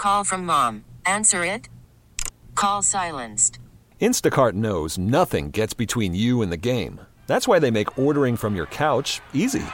Call from mom. Answer it. Call silenced. Instacart knows nothing gets between you and the game. That's why they make ordering from your couch easy.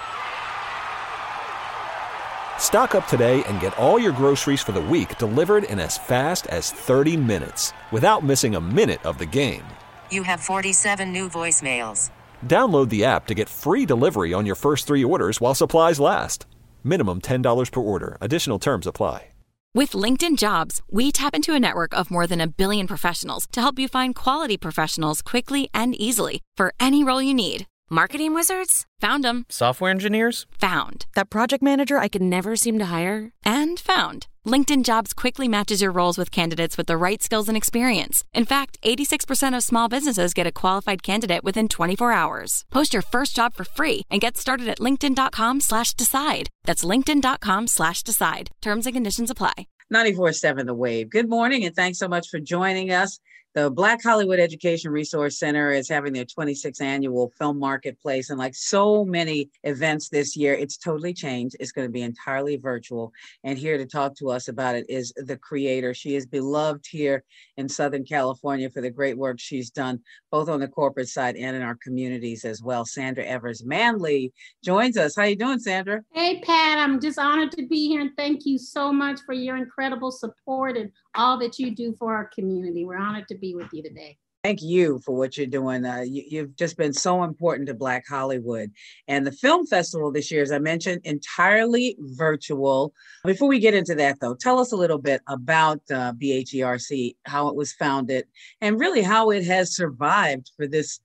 Stock up today and get all your groceries for the week delivered in as fast as 30 minutes without missing a minute of the game. You have 47 new voicemails. Download the app to get free delivery on your first 3 orders while supplies last. Minimum $10 per order. Additional terms apply. With LinkedIn Jobs, we tap into a network of more than 1 billion professionals to help you find quality professionals quickly and easily for any role you need. Marketing wizards? Found them. Software engineers? Found. That project manager I could never seem to hire? And found. LinkedIn Jobs quickly matches your roles with candidates with the right skills and experience. In fact, 86% of small businesses get a qualified candidate within 24 hours. Post your first job for free and get started at linkedin.com/decide. That's linkedin.com/decide. Terms and conditions apply. 94.7 The Wave. Good morning, and thanks so much for joining us. The Black Hollywood Education Resource Center is having their 26th annual film marketplace. And like so many events this year, it's totally changed. It's going to be entirely virtual. And here to talk to us about it is the creator. She is beloved here in Southern California for the great work she's done, both on the corporate side and in our communities as well. Sandra Evers Manley joins us. How you doing, Sandra? Hey, Pat, I'm just honored to be here. And thank you so much for your incredible support and all that you do for our community. We're honored to be with you today. Thank you for what you're doing. You've just been so important to Black Hollywood. And the film festival this year, as I mentioned, entirely virtual. Before we get into that, though, tell us a little bit about BHERC, how it was founded, and really how it has survived for this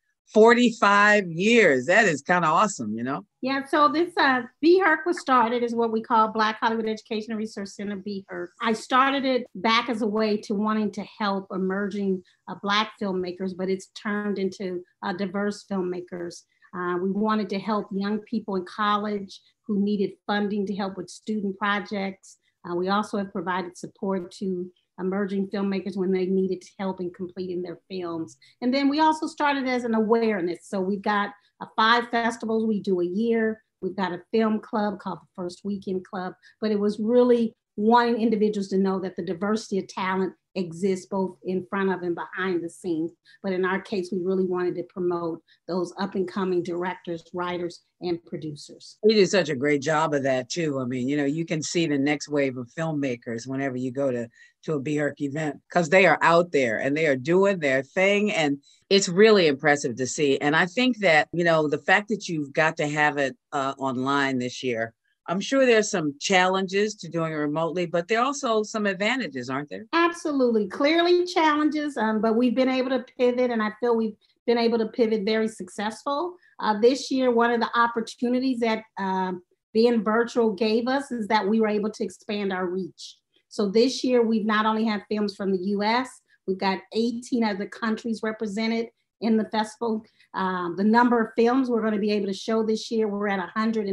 45 years. That is kind of awesome, you know? Yeah, so this BHERC was started as what we call Black Hollywood Education and Research Center, BHERC. I started it back as a way to wanting to help emerging Black filmmakers, but it's turned into diverse filmmakers. We wanted to help young people in college who needed funding to help with student projects. We also have provided support to emerging filmmakers when they needed help in completing their films. And then we also started as an awareness. So we've got 5 festivals we do a year. We've got a film club called the First Weekend Club, but it was really wanting individuals to know that the diversity of talent exists both in front of and behind the scenes. But in our case, we really wanted to promote those up and coming directors, writers, and producers. You do such a great job of that too. I mean, you know, you can see the next wave of filmmakers whenever you go to a BHERC event, because they are out there and they are doing their thing. And it's really impressive to see. And I think that, you know, the fact that you've got to have it online this year, I'm sure there's some challenges to doing it remotely, but there are also some advantages, aren't there? Absolutely. Clearly challenges, but we've been able to pivot, and I feel we've been able to pivot very successful. This year, one of the opportunities that being virtual gave us is that we were able to expand our reach. So this year, we've not only had films from the US, we've got 18 other countries represented in the festival. The number of films we're going to be able to show this year, we're at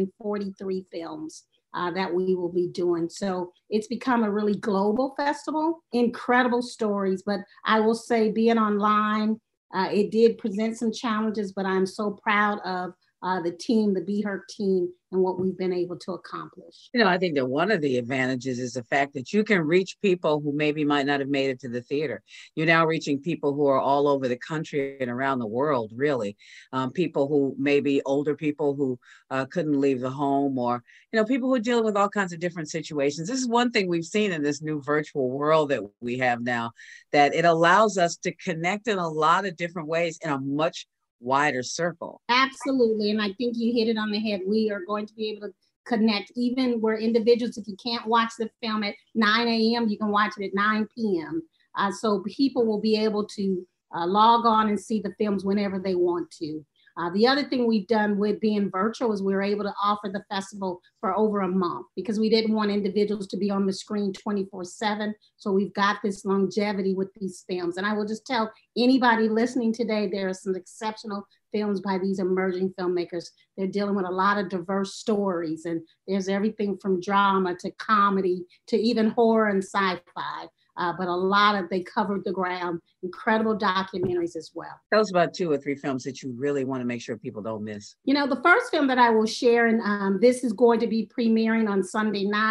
143 films that we will be doing. So it's become a really global festival, incredible stories. But I will say being online, it did present some challenges, but I'm so proud of the team, the BHERC team, and what we've been able to accomplish. You know, I think that one of the advantages is the fact that you can reach people who maybe might not have made it to the theater. You're now reaching people who are all over the country and around the world, really. People who maybe older people who couldn't leave the home, or, you know, people who are dealing with all kinds of different situations. This is one thing we've seen in this new virtual world that we have now, that it allows us to connect in a lot of different ways in a much wider circle. Absolutely. And I think you hit it on the head. We are going to be able to connect even where individuals, if you can't watch the film at 9 a.m., you can watch it at 9 p.m. So people will be able to log on and see the films whenever they want to. The other thing we've done with being virtual is we were able to offer the festival for over a month because we didn't want individuals to be on the screen 24/7. So we've got this longevity with these films. And I will just tell anybody listening today, there are some exceptional films by these emerging filmmakers. They're dealing with a lot of diverse stories, and there's everything from drama to comedy to even horror and sci-fi. But a lot of, they covered the ground, incredible documentaries as well. Tell us about 2 or 3 films that you really want to make sure people don't miss. You know, the first film that I will share, and this is going to be premiering on Sunday night.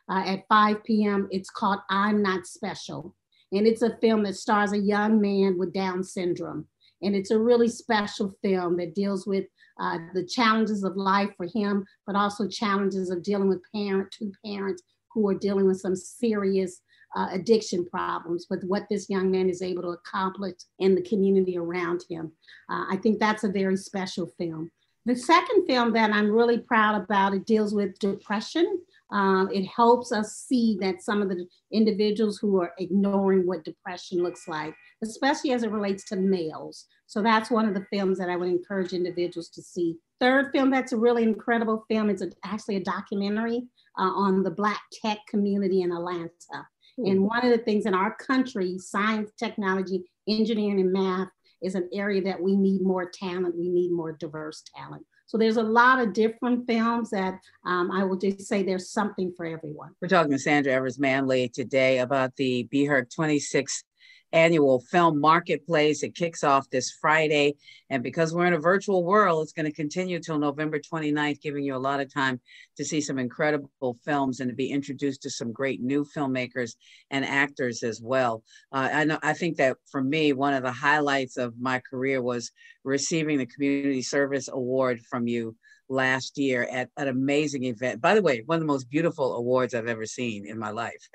at 5 p.m. It's called I'm Not Special. And it's a film that stars a young man with Down syndrome. And it's a really special film that deals with the challenges of life for him, but also challenges of dealing with two parents who are dealing with some serious addiction problems, with what this young man is able to accomplish in the community around him. I think that's a very special film. The second film that I'm really proud about, it deals with depression. It helps us see that some of the individuals who are ignoring what depression looks like, especially as it relates to males. So that's one of the films that I would encourage individuals to see. Third film that's a really incredible film, it's actually a documentary on the Black tech community in Atlanta. And one of the things in our country, science, technology, engineering, and math is an area that we need more talent. We need more diverse talent. So there's a lot of different films that I will just say there's something for everyone. We're talking to Sandra Evers Manley today about the BHERC 26th Annual Film Marketplace. It kicks off this Friday. And because we're in a virtual world, it's going to continue till November 29th, giving you a lot of time to see some incredible films and to be introduced to some great new filmmakers and actors as well. I think that for me, one of the highlights of my career was receiving the Community Service Award from you last year at an amazing event. By the way, one of the most beautiful awards I've ever seen in my life.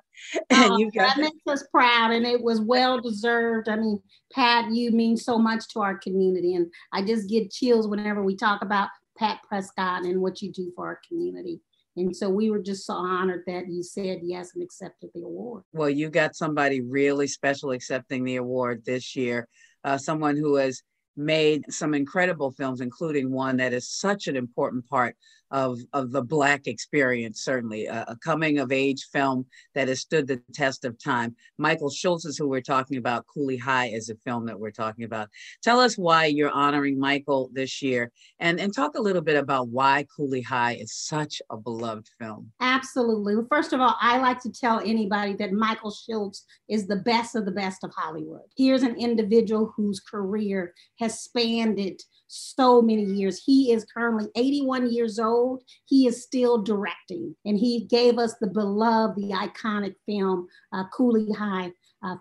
And that makes us proud, and it was well deserved. I mean, Pat, you mean so much to our community, and I just get chills whenever we talk about Pat Prescott and what you do for our community. And so we were just so honored that you said yes and accepted the award. Well, you got somebody really special accepting the award this year, someone who has made some incredible films, including one that is such an important part of the Black experience, certainly a coming of age film that has stood the test of time. Michael Schultz is who we're talking about. Cooley High is a film that we're talking about. Tell us why you're honoring Michael this year, and talk a little bit about why Cooley High is such a beloved film. Absolutely. Well, first of all, I like to tell anybody that Michael Schultz is the best of Hollywood. Here's an individual whose career has spanned it so many years. He is currently 81 years old. He is still directing, and he gave us the beloved, the iconic film, Cooley High,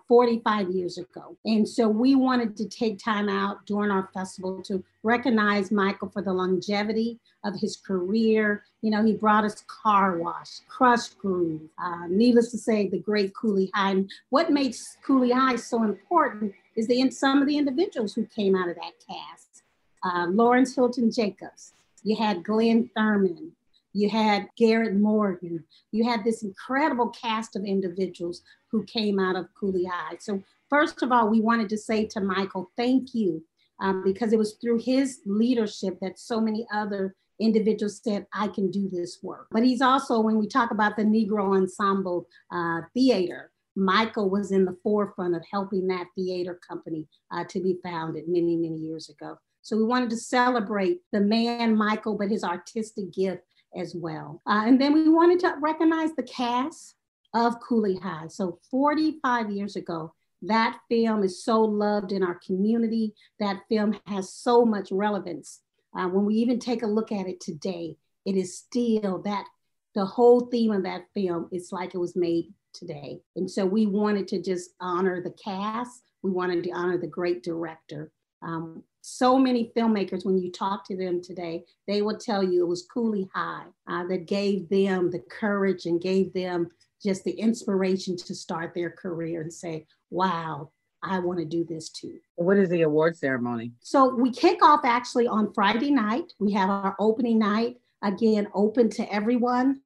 45 years ago. And so we wanted to take time out during our festival to recognize Michael for the longevity of his career. You know, he brought us Car Wash, Crush Groove, needless to say, the great Cooley High. And what makes Cooley High so important is some of the individuals who came out of that cast. Lawrence Hilton Jacobs, you had Glenn Thurman, you had Garrett Morgan, you had this incredible cast of individuals who came out of Cooley High. So first of all, we wanted to say to Michael, thank you, because it was through his leadership that so many other individuals said, I can do this work. But he's also, when we talk about the Negro Ensemble Theater, Michael was in the forefront of helping that theater company to be founded many, many years ago. So we wanted to celebrate the man, Michael, but his artistic gift as well. And then we wanted to recognize the cast of Cooley High. So 45 years ago, that film is so loved in our community. That film has so much relevance. When we even take a look at it today, it is still that the whole theme of that film is like it was made today. And so we wanted to just honor the cast. We wanted to honor the great director. So many filmmakers, when you talk to them today, they will tell you it was Cooley High that gave them the courage and gave them just the inspiration to start their career and say, wow, I want to do this too. What is the award ceremony? So we kick off actually on Friday night. We have our opening night, again, open to everyone.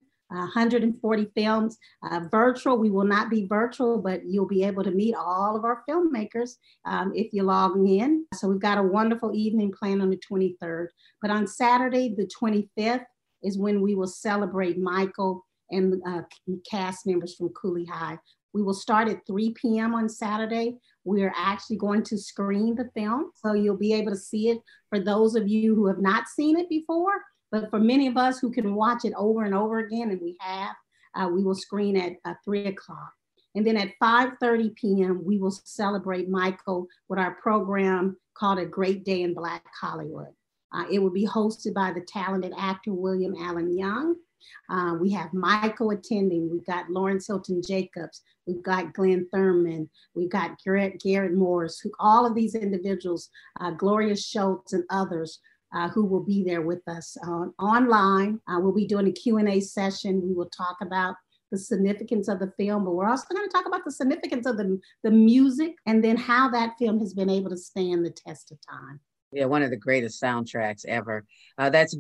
140 films, virtual. We will not be virtual, but you'll be able to meet all of our filmmakers if you log in. So we've got a wonderful evening planned on the 23rd. But on Saturday, the 25th, is when we will celebrate Michael and cast members from Cooley High. We will start at 3 p.m. on Saturday. We are actually going to screen the film, so you'll be able to see it for those of you who have not seen it before. But for many of us who can watch it over and over again, and we have, we will screen at 3 o'clock. And then at 5:30 p.m., we will celebrate Michael with our program called A Great Day in Black Hollywood. It will be hosted by the talented actor William Allen Young. We have Michael attending. We've got Lawrence Hilton Jacobs. We've got Glenn Thurman. We've got Garrett Morris, all of these individuals, Gloria Schultz and others who will be there with us online. We'll be doing a Q&A session. We will talk about the significance of the film, but we're also going to talk about the significance of the music and then how that film has been able to stand the test of time. Yeah, one of the greatest soundtracks ever. That's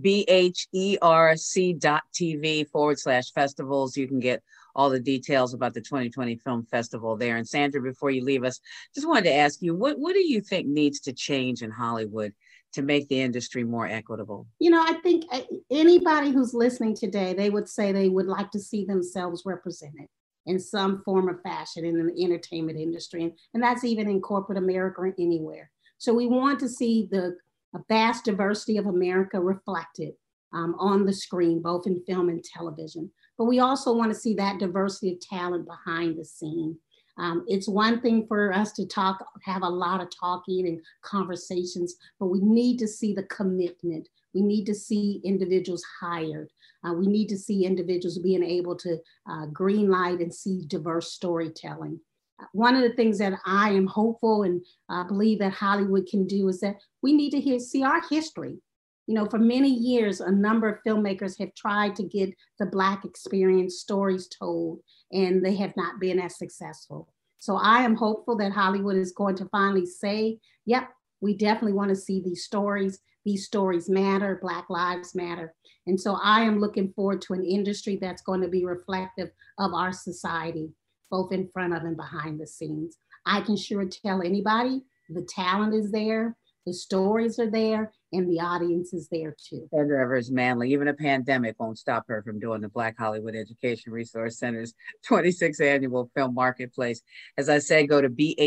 BHERC.TV/festivals. You can get all the details about the 2020 Film Festival there. And Sandra, before you leave us, just wanted to ask you, what do you think needs to change in Hollywood to make the industry more equitable? I think anybody who's listening today, they would say they would like to see themselves represented in some form or fashion in the entertainment industry. And that's even in corporate America or anywhere. So we want to see the vast diversity of America reflected on the screen, both in film and television. But we also want to see that diversity of talent behind the scene. It's one thing for us to have a lot of talking and conversations, but we need to see the commitment. We need to see individuals hired. We need to see individuals being able to green light and see diverse storytelling. One of the things that I am hopeful and believe that Hollywood can do is that we need to see our history. For many years, a number of filmmakers have tried to get the Black experience stories told, and they have not been as successful. So I am hopeful that Hollywood is going to finally say, yep, we definitely want to see these stories. These stories matter, Black lives matter. And so I am looking forward to an industry that's going to be reflective of our society, both in front of and behind the scenes. I can sure tell anybody the talent is there, the stories are there, and the audience is there too. Sandra Evers-Manley, even a pandemic won't stop her from doing the Black Hollywood Education Resource Center's 26th Annual Film Marketplace. As I said, go to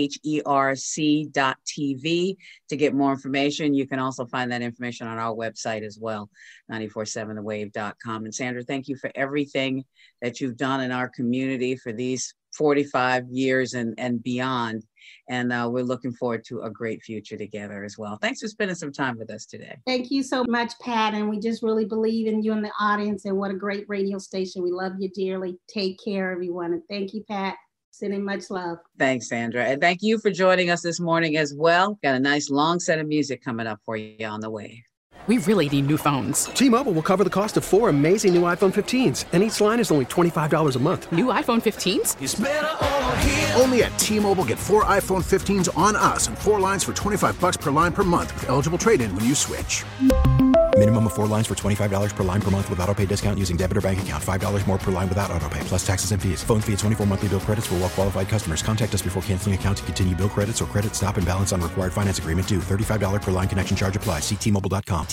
BHERC.TV to get more information. You can also find that information on our website as well, 947thewave.com. And Sandra, thank you for everything that you've done in our community for these 45 years and beyond. And we're looking forward to a great future together as well. Thanks for spending some time with us today. Thank you so much, Pat. And we just really believe in you and the audience, and what a great radio station. We love you dearly. Take care, everyone. And thank you, Pat. Sending much love. Thanks, Sandra. And thank you for joining us this morning as well. Got a nice long set of music coming up for you on the way. We really need new phones. T-Mobile will cover the cost of 4 amazing new iPhone 15s, and each line is only $25 a month. New iPhone 15s? It's better over here. Only at T-Mobile, get 4 iPhone 15s on us and 4 lines for $25 per line per month with eligible trade-in when you switch. Minimum of 4 lines for $25 per line per month with autopay discount using debit or bank account. $5 more per line without autopay, plus taxes and fees. Phone fee at 24 monthly bill credits for well-qualified customers. Contact us before canceling account to continue bill credits or credit stop and balance on required finance agreement due. $35 per line connection charge applies. See T-Mobile.com.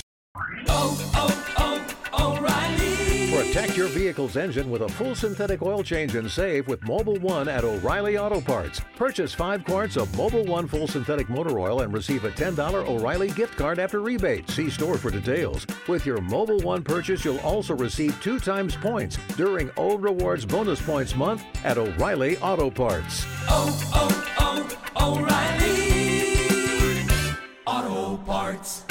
O'Reilly. Protect your vehicle's engine with a full synthetic oil change and save with Mobil 1 at O'Reilly Auto Parts. Purchase 5 quarts of Mobil 1 full synthetic motor oil and receive a $10 O'Reilly gift card after rebate. See store for details. With your Mobil 1 purchase, you'll also receive 2 times points during O Rewards Bonus Points Month at O'Reilly Auto Parts. O'Reilly Auto Parts.